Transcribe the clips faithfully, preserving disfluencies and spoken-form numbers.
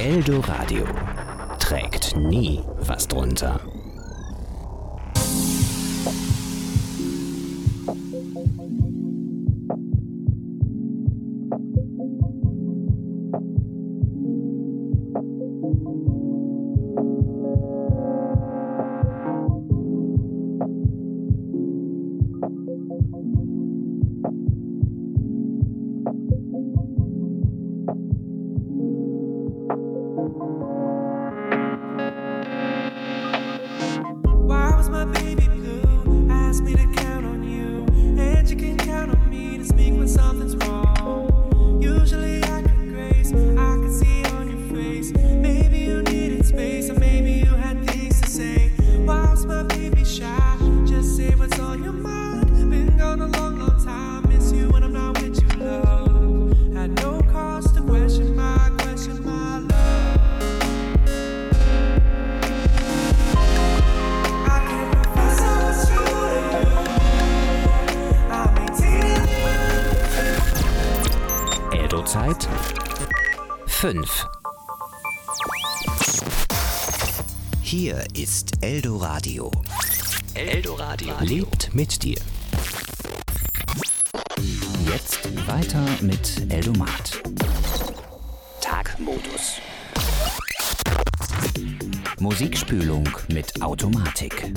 Eldoradio trägt nie was drunter. Zeit fünf. Hier ist Eldoradio. Eldoradio lebt mit dir. Jetzt weiter mit Eldomat. Tagmodus. Musikspülung mit Automatik.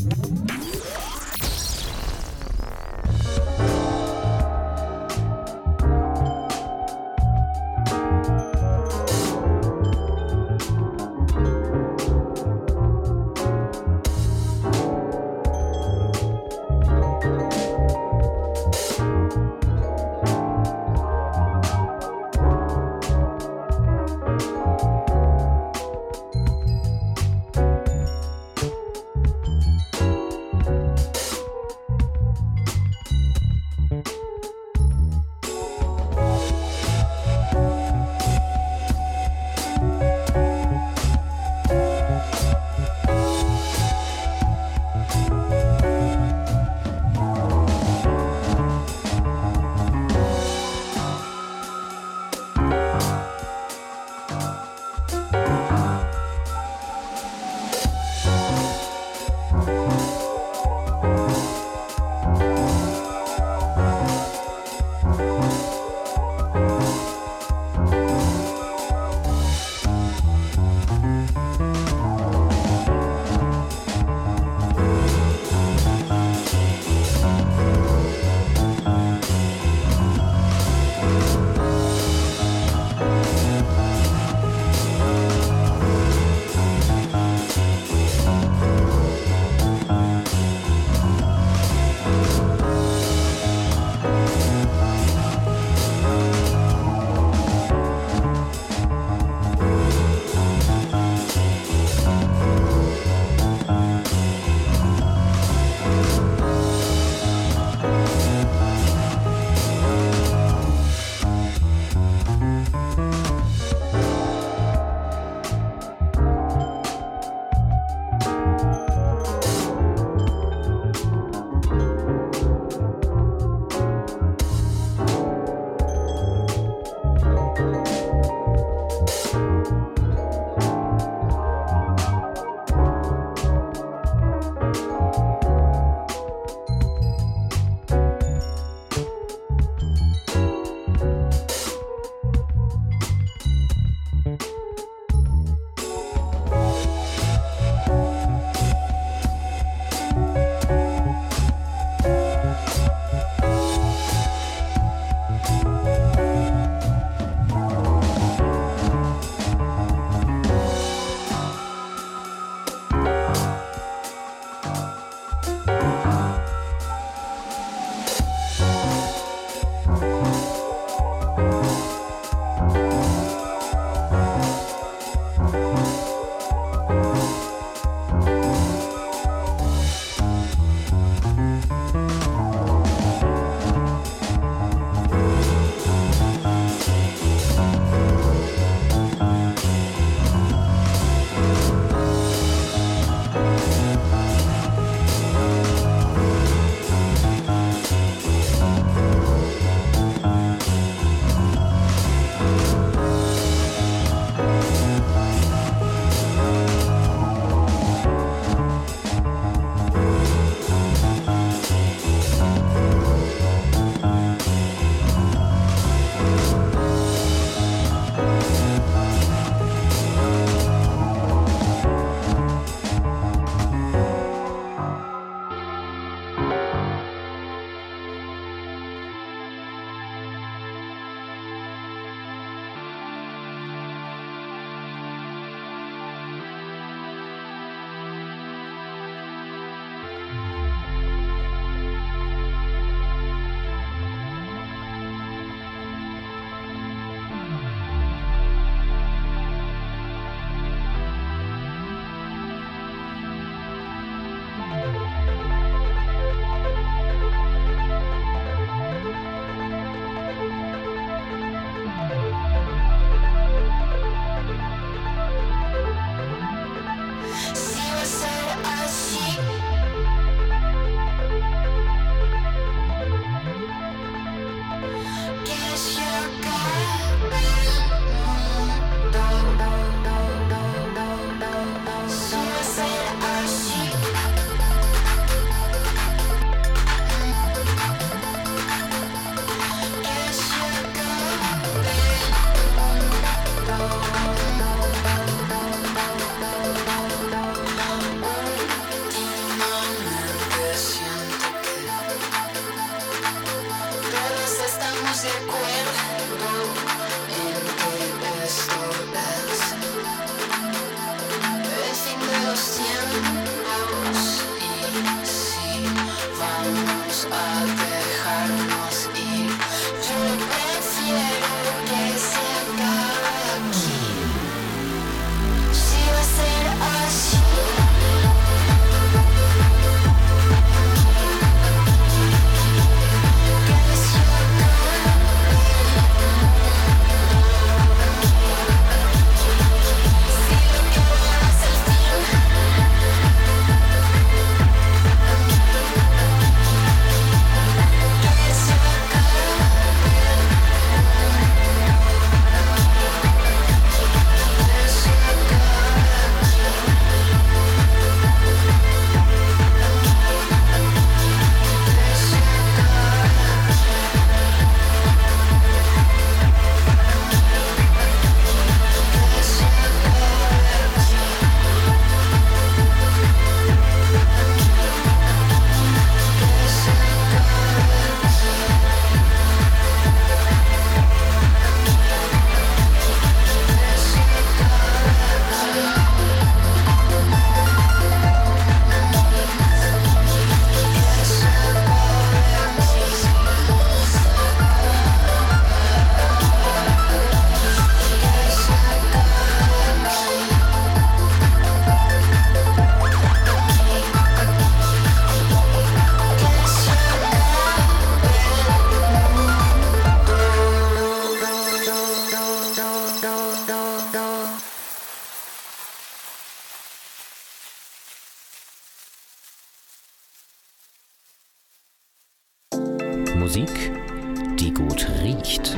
Musik, die gut riecht.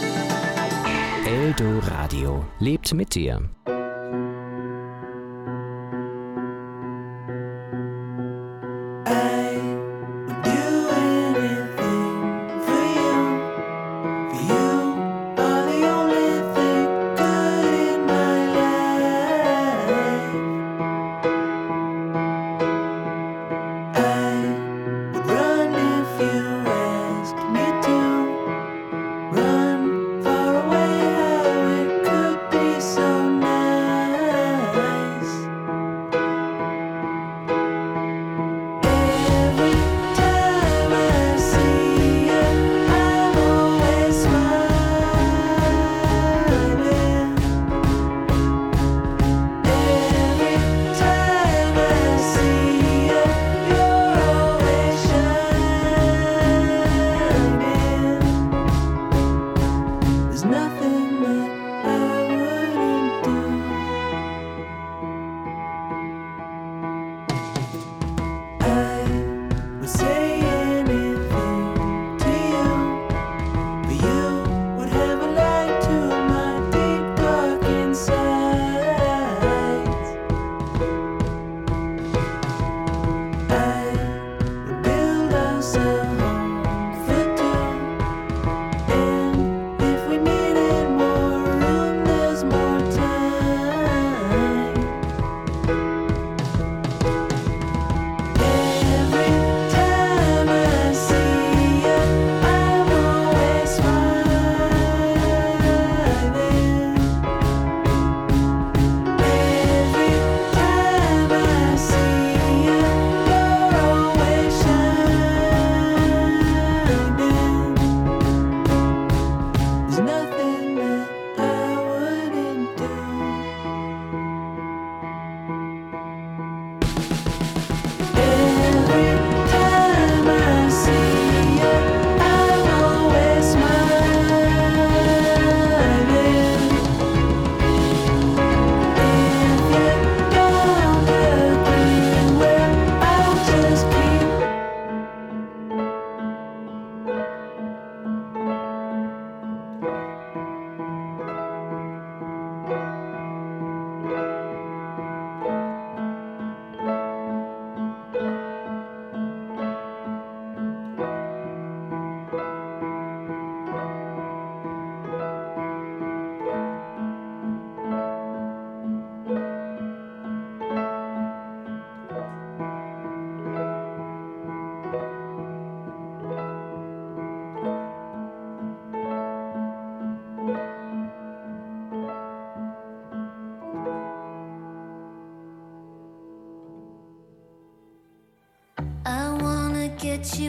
Eldoradio lebt mit dir. Run far away, how it could be so nice.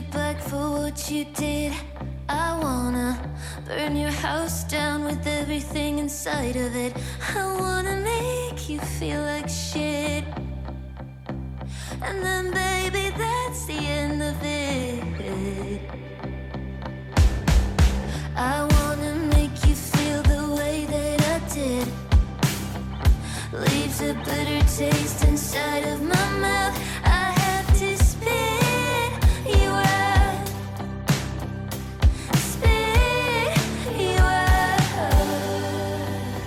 you back for what you did. I wanna burn your house down with everything inside of it. I wanna make you feel like shit. And then baby, that's the end of it. I wanna make you feel the way that I did. Leaves a bitter taste inside of my mouth. I have to spit you out. Spit you out.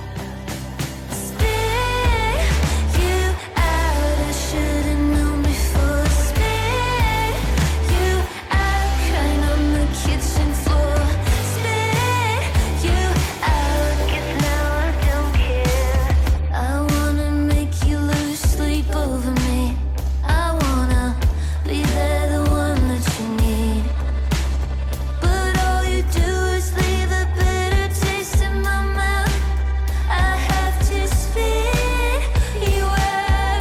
Spit you out. I should've known before. Spit you out. Crying on the kitchen floor. Spit you out. 'Cause now I don't care. I wanna make you lose sleep over me. I wanna be there, the one that you need. But all you do is leave a bitter taste in my mouth. I have to spit you out.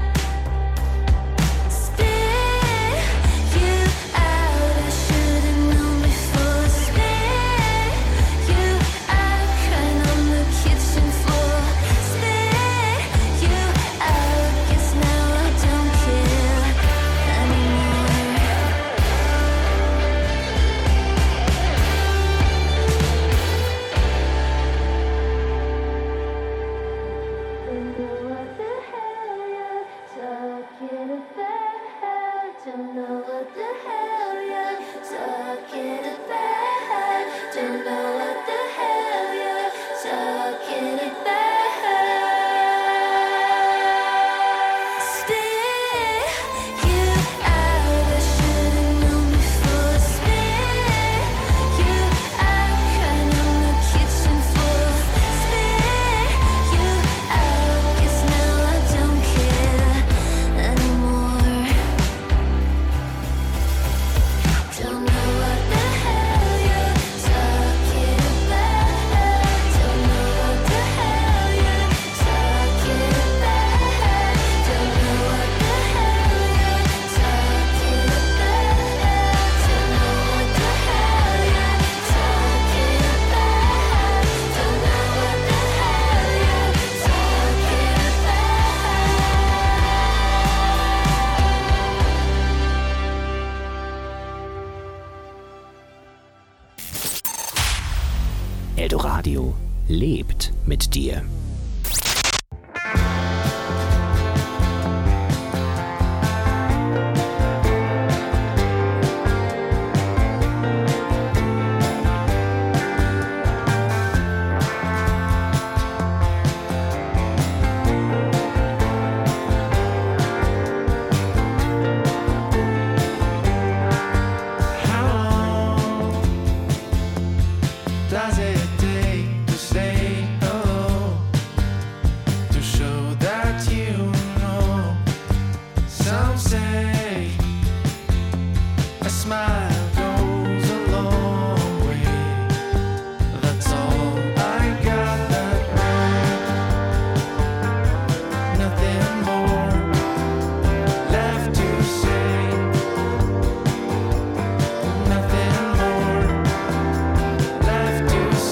Spit you out. I should've known before. Spit you out. Crying on the kitchen floor. Spit you out. 'Cause now I don't care anymore. Don't know what the hell you're talking about. Don't know what the hell you're talking about. Don't know what the hell you're talking about. Spit you out. I should've known before. Spit you out. Crying on the kitchen floor. Spit you out. 'Cause now I don't care anymore. Don't know what the hell you're talking about. Don't know what the hell you're talking about. Don't know what the hell you're talking about. Don't know what the hell you're talking about. Don't know what the hell you're talking about. Eldoradio lebt mit dir. Does it take to say hello? To show that you know? Some say a smile goes a long way. That's all I got that night. Nothing more left to say. Nothing more left to say.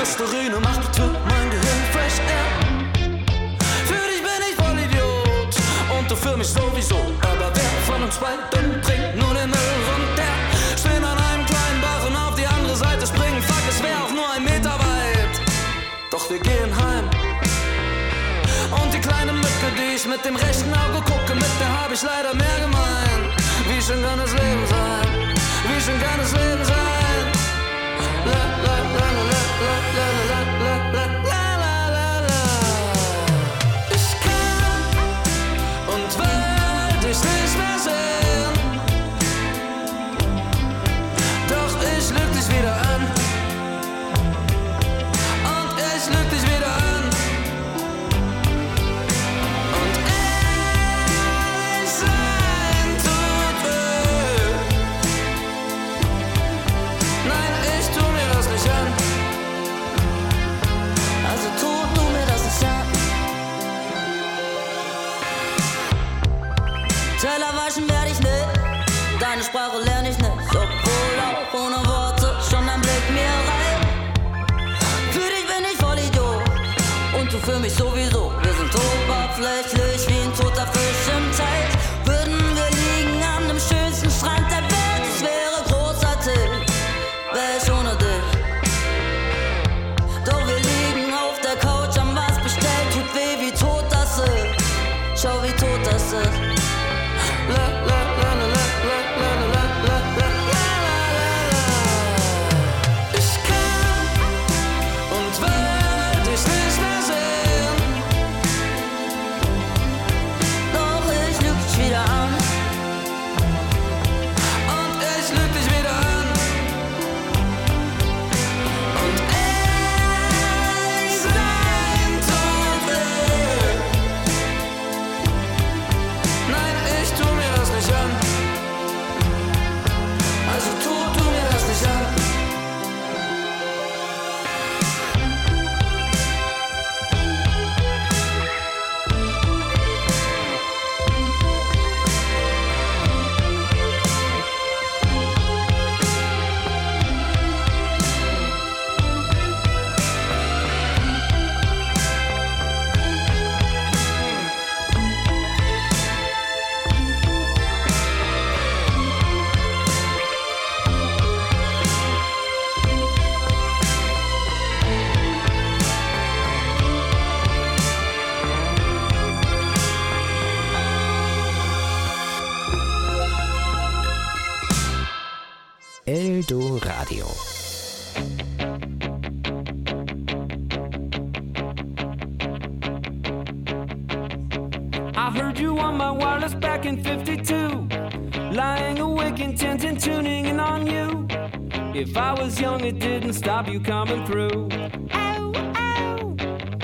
Listerine macht bitte mein Gehirn fresh air. Für dich bin ich voll Idiot und du für mich sowieso. Aber wer von uns beiden trinkt nur den Müll runter? Stehen an einem kleinen Bach und auf die andere Seite springen. Fuck, es wär auch nur ein Meter weit. Doch wir gehen heim. Und die kleine Mücke, die ich mit dem rechten Auge gucke, mit der hab ich leider mehr gemein. Wie schön kann das Leben sein? Wie schön kann das Leben sein? La la la la la la la la la la la la la. Ich kann und will dich nicht mehr sehen. Doch ich lüg dich wieder an. Und ich lüg dich wieder an. Also tu du mir das nicht an. Teller waschen werd ich nicht, deine Sprache lerne ich nicht. Obwohl auch ohne Worte schon ein Blick mir reicht. Für dich bin ich voll Idiot und du für mich sowieso. Wir sind oberflächlich wie ein toter Fisch im Teich. Würden wir liegen an dem schönsten Strand der Welt, es wäre großartig, wär ich ohne dich. Doch wir liegen auf der Couch, haben was bestellt, tut weh, wie tot das ist. Schau, wie tot das ist. La la la la la la la la la la la la. Ich kann und will dich nicht mehr sehen. Doch ich lüg dich wieder an. Und ich lüg dich wieder an. Und also tu du mir das nicht an. Eldo Radio. I heard you on my wireless back in fifty-two, lying awake intent and tuning in on you. If I was young, it didn't stop you coming through. Ow, ow.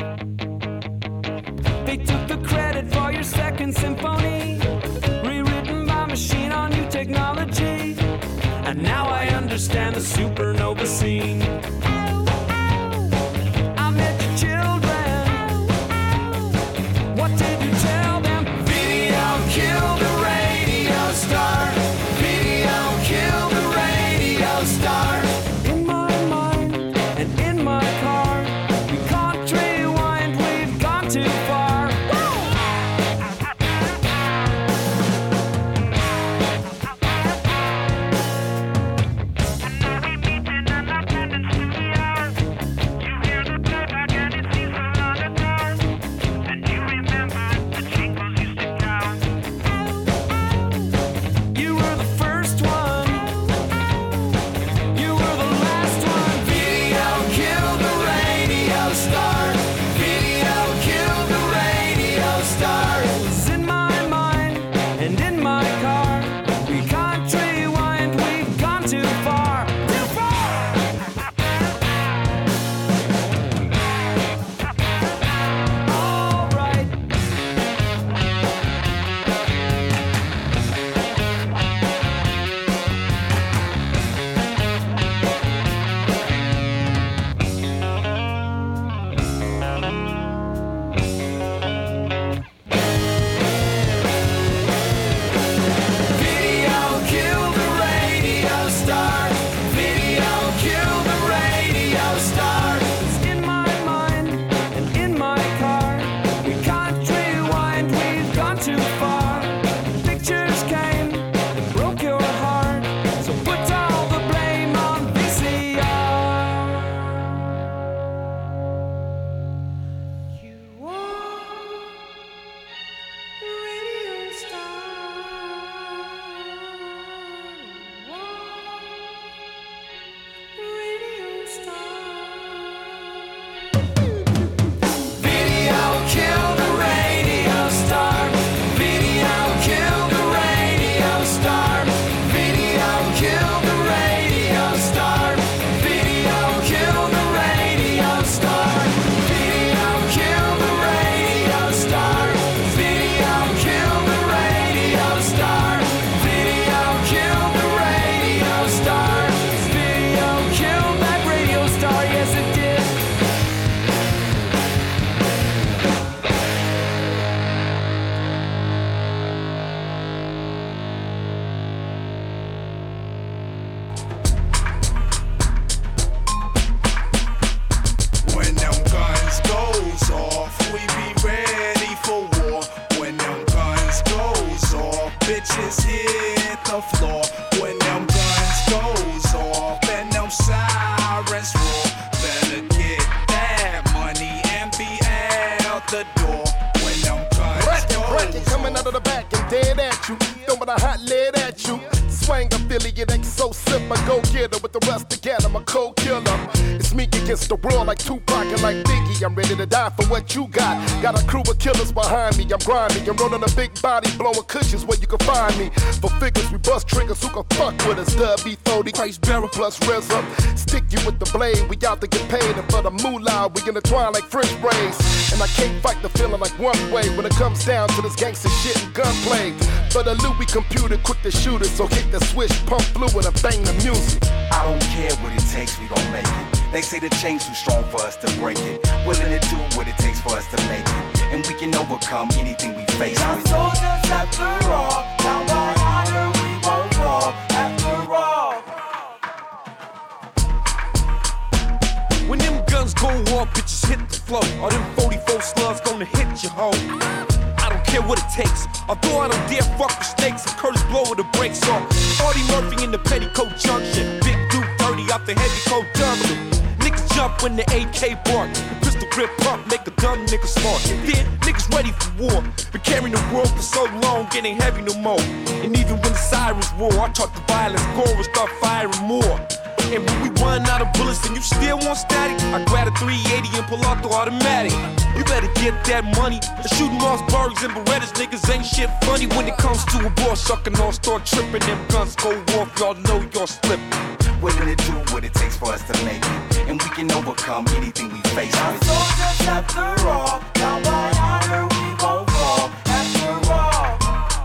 They took the credit for your second symphony, rewritten by machine on new technology. And now I understand the supernova scene. Ow, ow. I met your children. Ow, ow. What did you tell them? Video killed the radio star. Video killed the radio star. In my mind and in my car, we can't rewind, we've gone too far. the floor when them guns goes off and them sirens roar. Better get that money and be out the door when them guns Bracket, goes bracket, coming out of the back and dead at you. Throwing a hot lead at you. Swang affiliate, exo sip, I go get her with the rest together, I'm a cold killer. It's me against the world like Tupac and like Biggie. I'm ready to die for what you got. Got a crew of killers behind me, I'm grimy. I'm rolling a big body, blowing cushions where you can find me. For figures, we bust triggers, who can fuck with us? Dub B forty, Christ Barrel plus R Z A. Stick you with the blade, we out to get paid. And for the moolah, we intertwine like French braids. And I can't fight the feeling like one way when it comes down to this gangster shit and gunplay. For the Louis computer, quick to shoot it, so hit the switch, pump fluid and bang the music. I don't care what it takes, we gon' make it. They say the chain's too strong for us to break it. Willing to do what it takes for us to make it. And we can overcome anything we face. Now soldiers after all, now by honor we won't fall after all. When them guns go off, bitches hit the floor. All them forty-four slugs gonna hit your hoe. I don't care what it takes. Although I don't dare fuck with snakes, and Curtis blow with the brakes off. Artie Murphy in the petticoat junction. Big Duke thirty out the heavy coat terminal. Niggas jump when the A K bark. The pistol grip pump make a dumb nigga smart. Then niggas ready for war. Been carrying the world for so long, getting heavy no more. And even when the sirens roar, I talk the violence, gore and start firing more. And when we run out of bullets and you still want static, I grab a three eighty and pull out the automatic. You better get that money. The shooting Mossbergs and Berettas, niggas ain't shit funny. When it comes to a boss sucking on, start tripping. Them guns go off, y'all know y'all slipping. Willing to do what it takes for us to make it. And we can overcome anything we face. Now soldiers after all, now by honor we won't fall after all.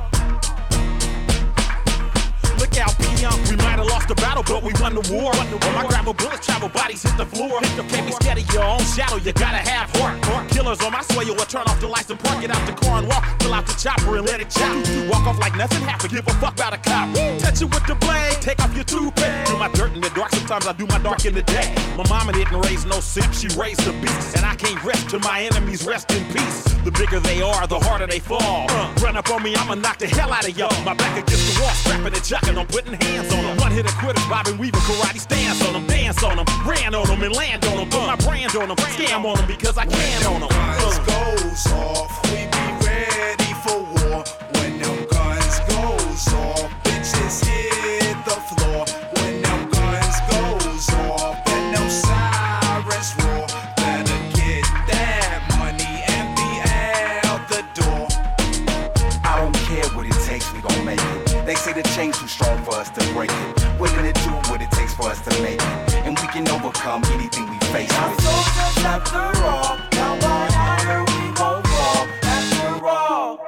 Look out, Peon, we might have lost the battle, but we won the war. Won the war. My grandma bullets travel, bodies hit the floor. Hit the Can't be scared of your own shadow, you gotta have heart. heart. Killers on my soil will turn off the lights and park it out the car and walk. Pull out the chopper and let it chop. Walk off like nothing happened, give a fuck about a cop. Touch it with the blade, take off your toupee. Do my dirt in the dark, sometimes I do my dark in the day. My mama didn't raise no simp, she raised a beast. And I can't rest till my enemies rest in peace. The bigger they are, the harder they fall. Uh, run up on me, I'ma knock the hell out of y'all. My back against the wall, strapping and chucking, I'm putting hands on them. One hit of quitters, Robin Weaver, karate stance on them. Dance on them, ran on them and land on them. Put my brand on them, scam on them because I can on them. Guns goes off, we be ready for war. When them guns goes off, bitches hit the floor. When them guns goes off, and them sirens roar. Better get that money and be out the door. I don't care what it takes, we gon' make it. They say the chain's too strong for us to break it. Willing to do what it takes for us to make it. And we can overcome anything we face. Now soldiers after all, now by honor we won't fall after all.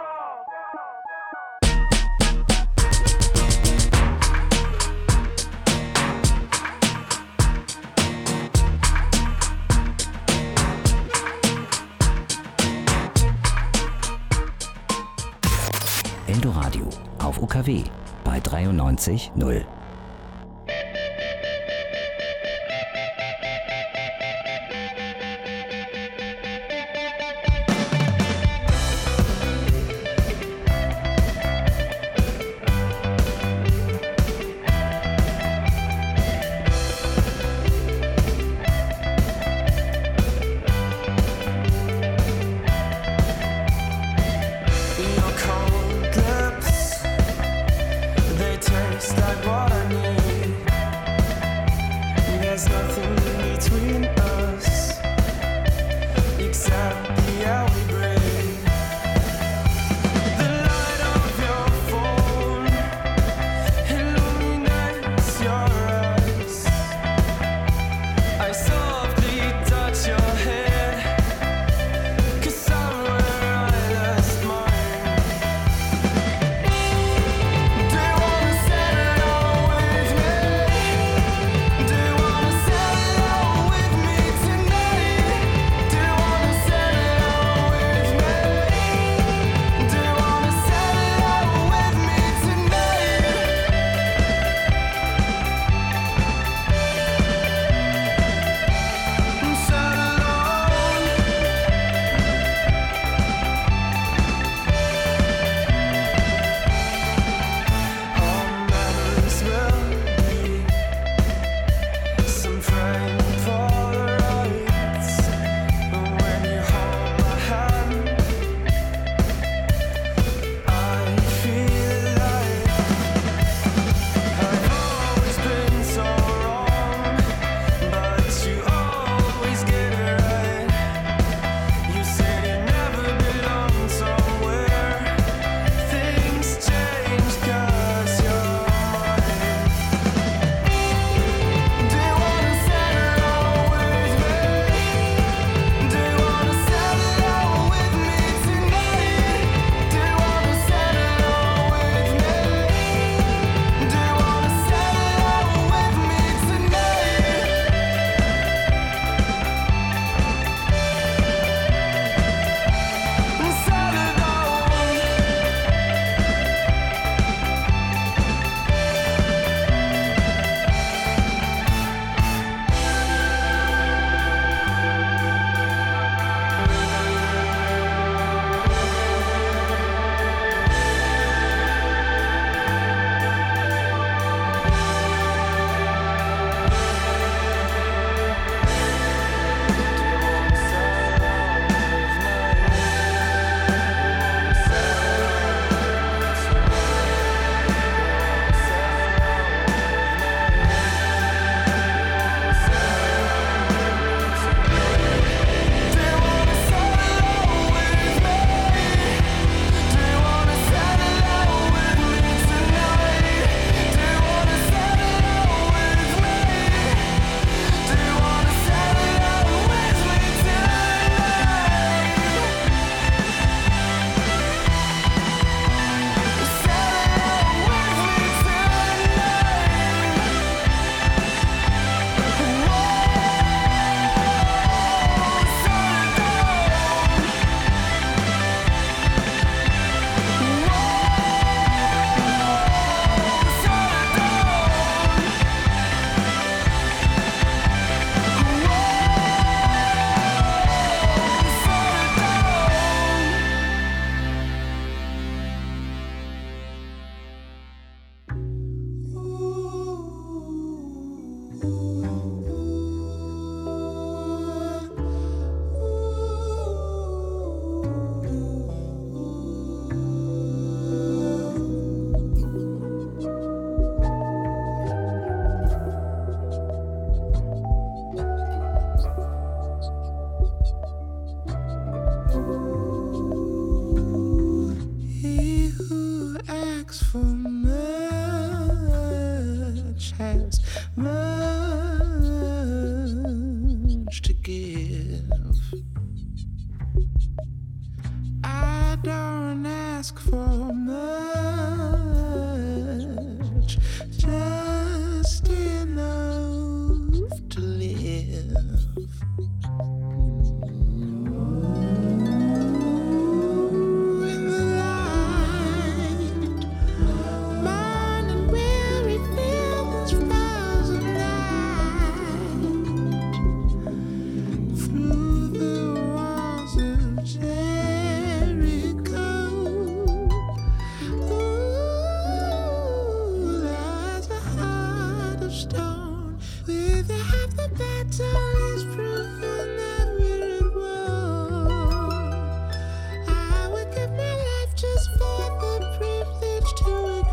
Eldoradio auf U K W bei dreiundneunzig null. Your cold lips, they taste like water. ask for much, just enough to live. In the light, mind and weary feelings frozen night, through the walls of Jericho. Ooh, lies a heart of stone, with half the battle is proven that we're at war. I would give my life just for the privilege to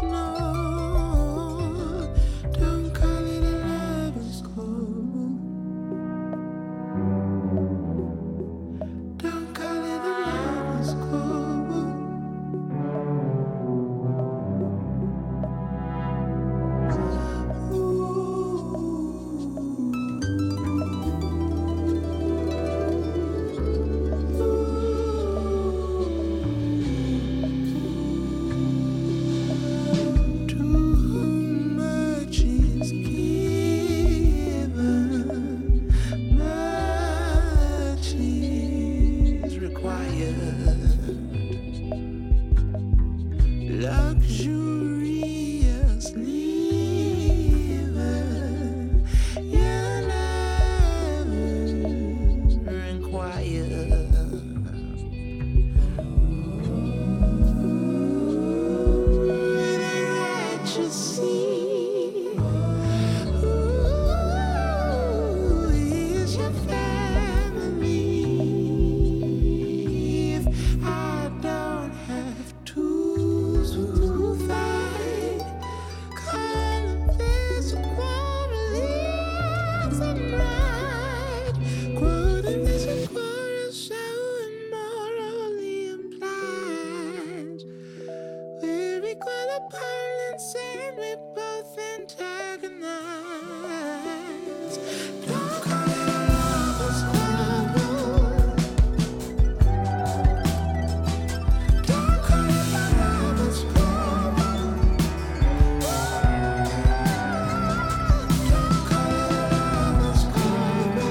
ignore. Don't call it a lover's quarrel. Don't call it a lover's quarrel. To whom much is given, much is required. Luxurious living, you never inquire. With a righteous seed, ooh, is your family. If I don't have tools to fight, calling this a quarrel isn't right. Quoting this a quarrel so immorally implies we're equal opponents and we both antagonize. Don't call it a lover's quarrel. Don't call it a lover's quarrel. Don't call it a lover's quarrel.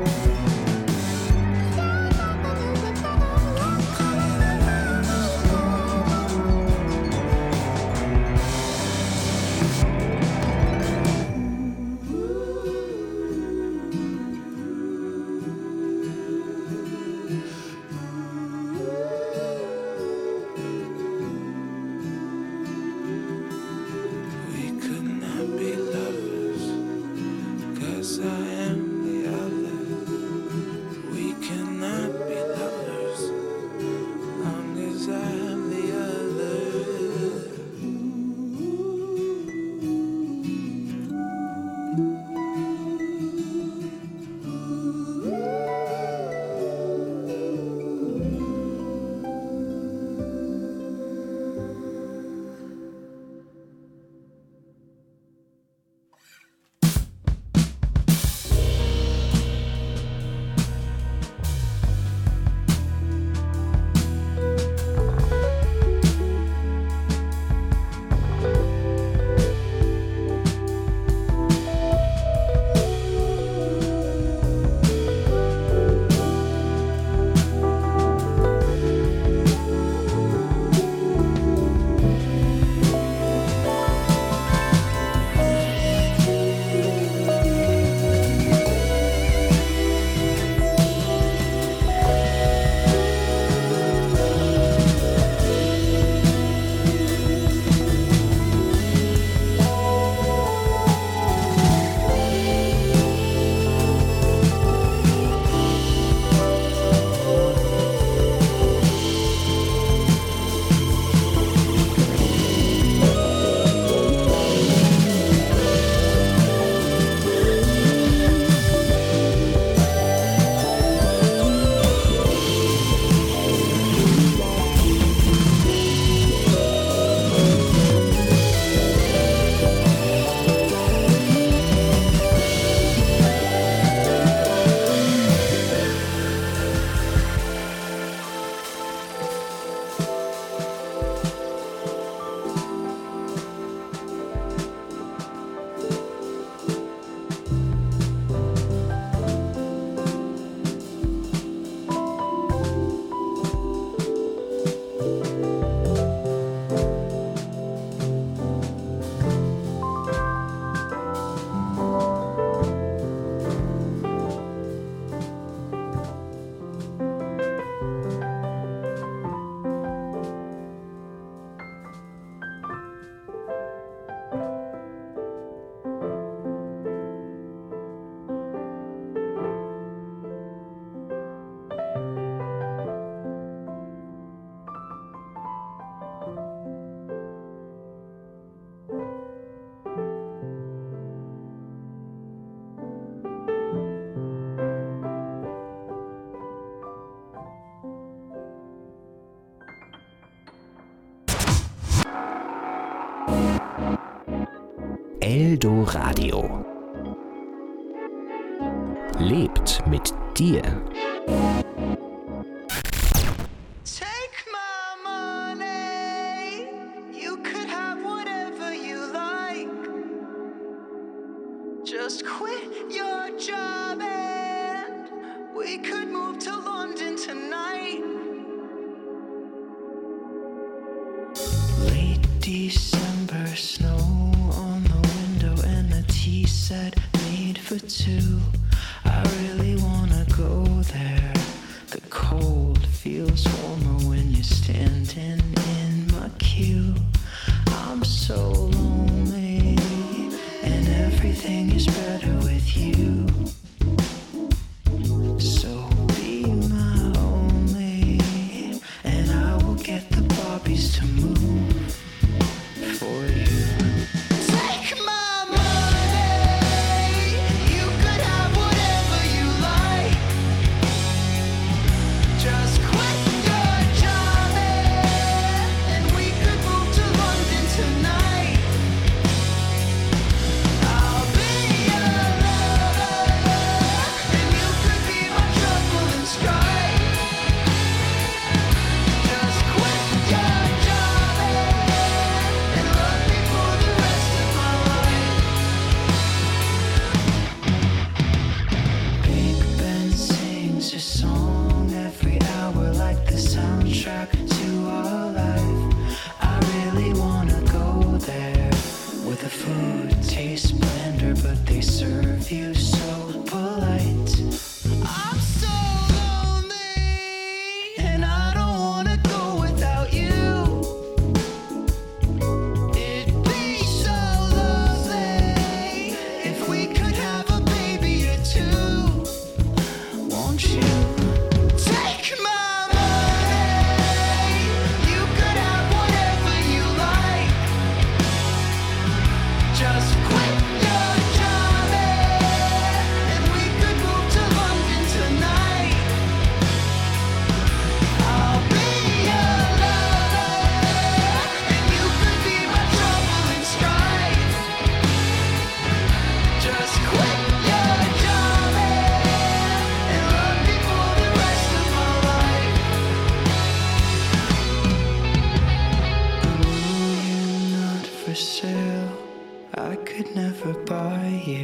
Don't call it a lover's quarrel. Eldoradio. Lebt mit dir. Take my money. You could have whatever you like. Just quit your job and we could move to London tonight. Late December, snow on the window and a tea set made for two. I really wanna go there. The cold feels warmer when you're standing in my queue. I'm so lonely, and everything is better with you. So be my only, and I will get the Barbies to move for you. Take my money. You could have whatever you like. Just quit your job and we could move to London tonight. I'll be your lover and you could be my trouble and strife. Just quit your job and love me for the rest of my life. Big Ben sings a song every hour like the soundtrack to our life. I really wanna go there where the food tastes blender but they serve you so polite. I'm so lonely and I don't wanna go without you. It'd be so lovely if we could have a baby or two. Won't you take my money? You could have whatever you like. Just quit your job and we could move to London tonight. I'll be your lover and you could be my trouble and strife. Just quit your job and love me for the rest of my life. You're not for sale. I could never buy you.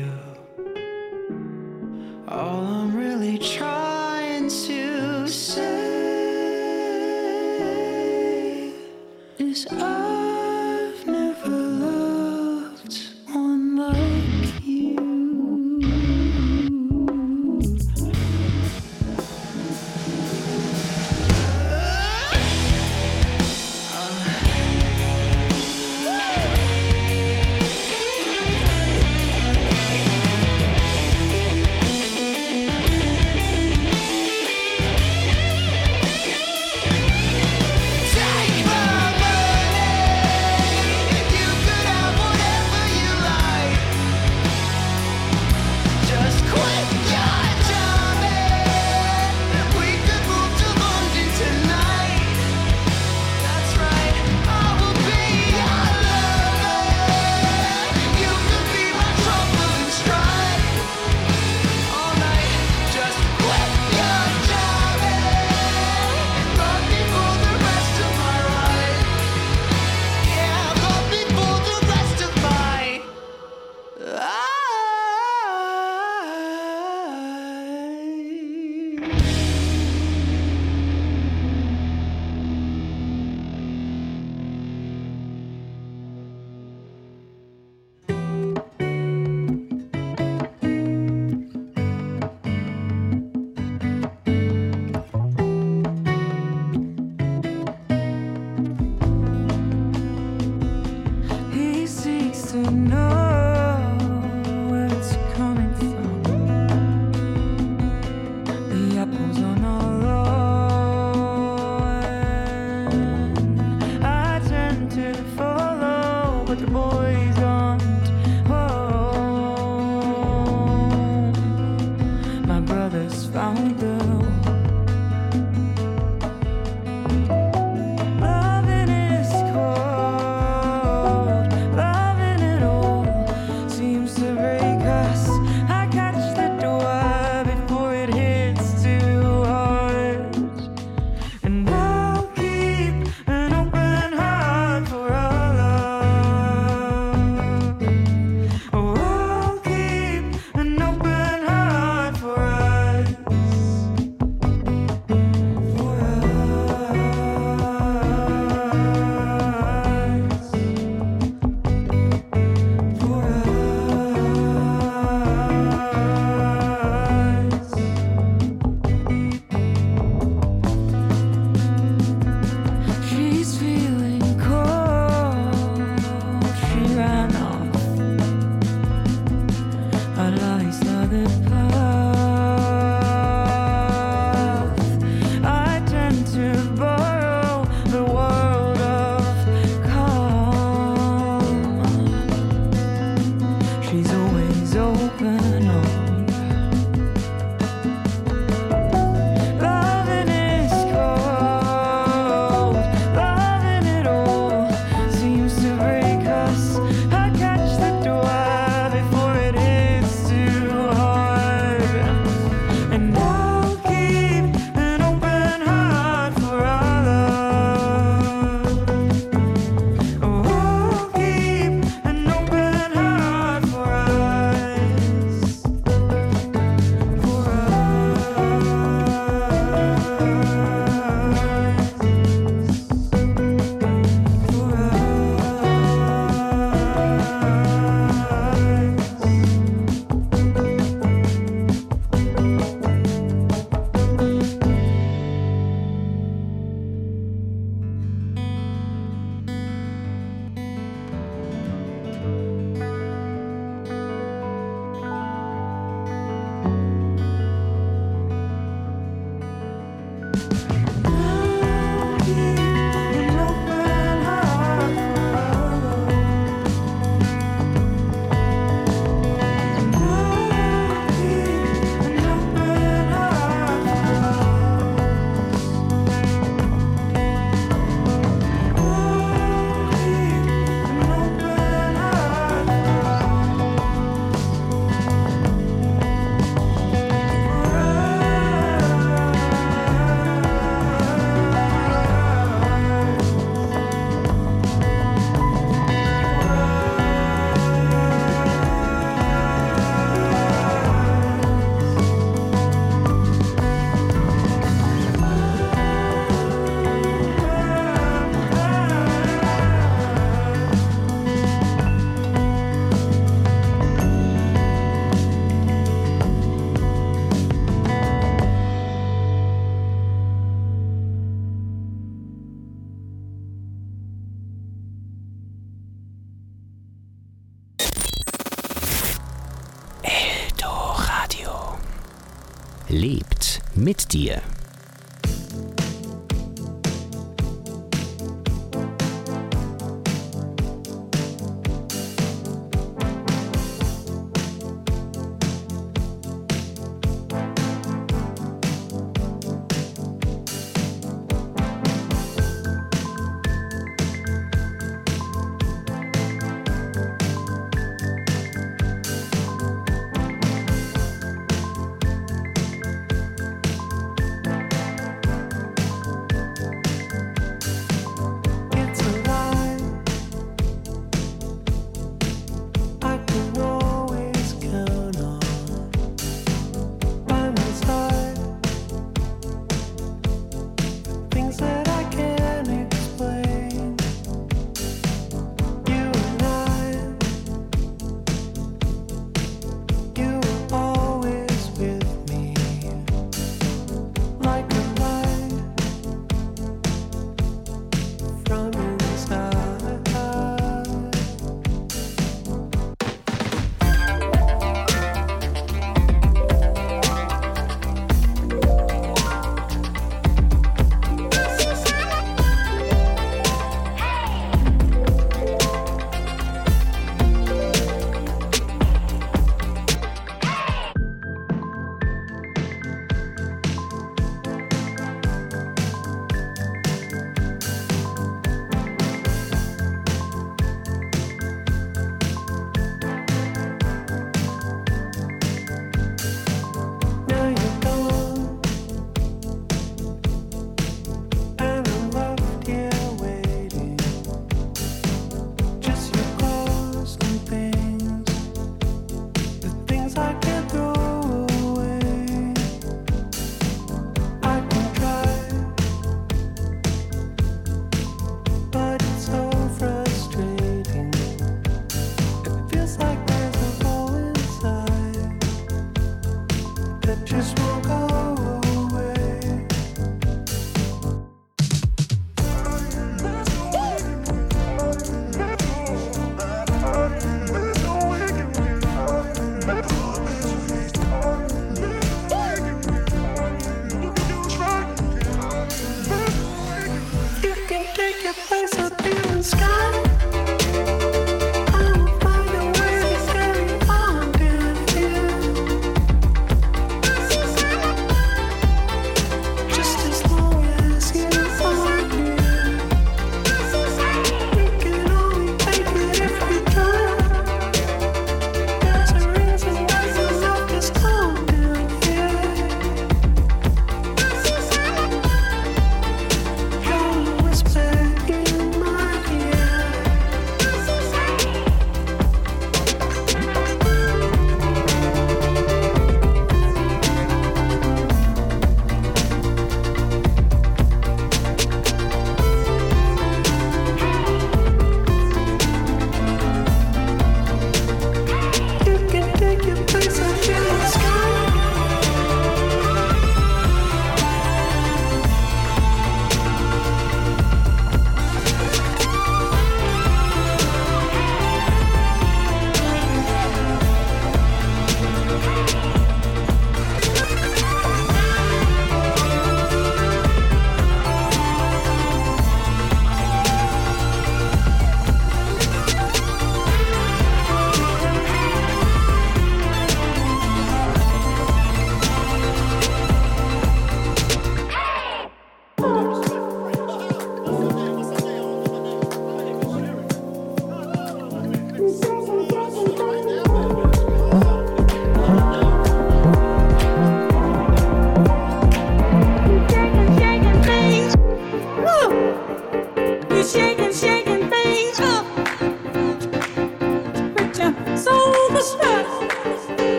All I'm really trying to say is I've never loved one like you. Take my money. lebt mit dir.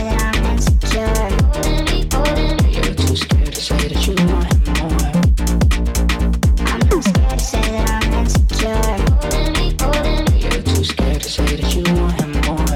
that I'm insecure. You're too scared to say that you want him more. I'm not scared to say that I'm insecure. You're too scared to say that you want him more.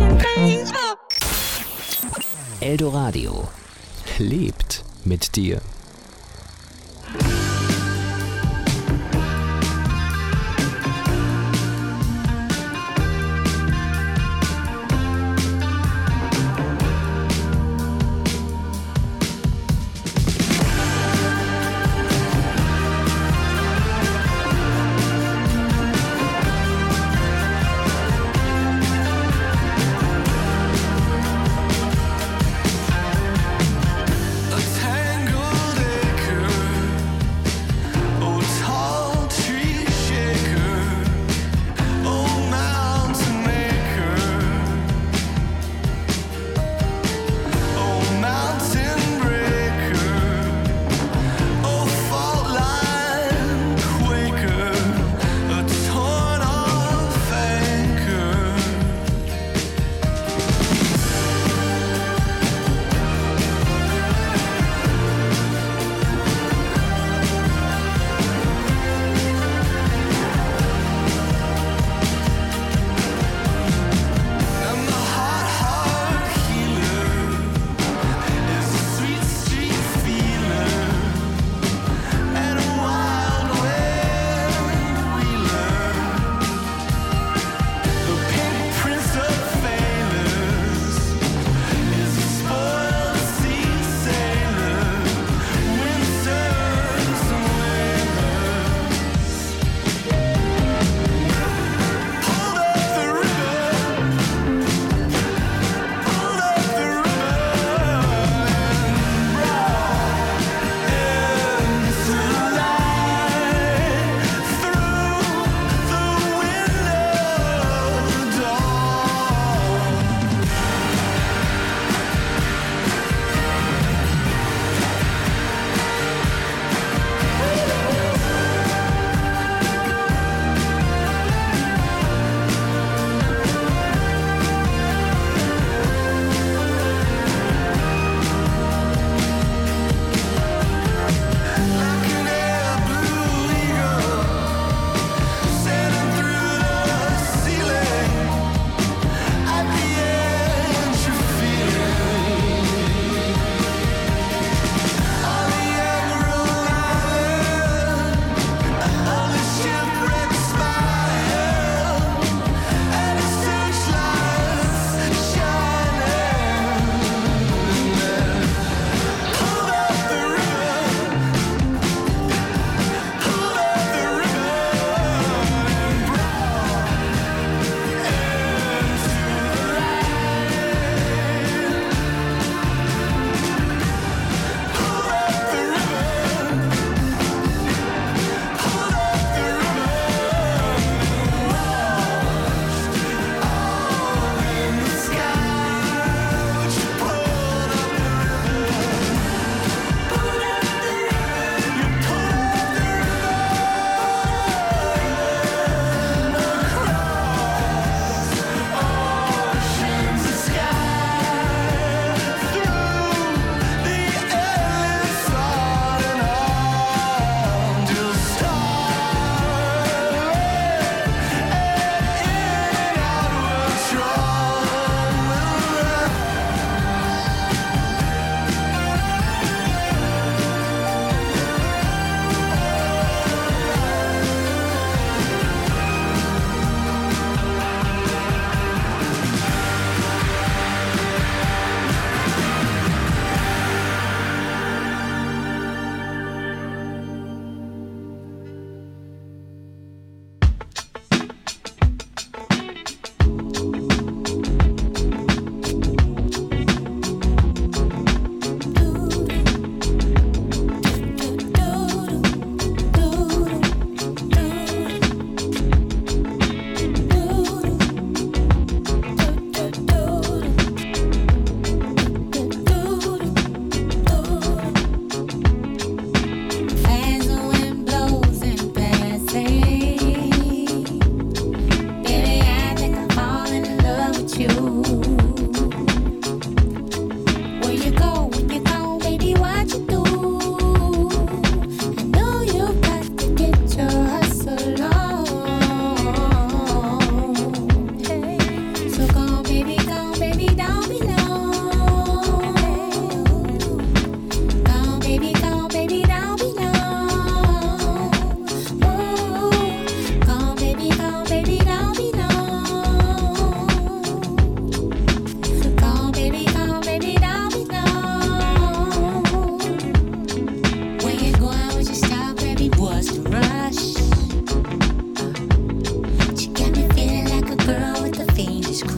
Eldoradio lebt mit dir.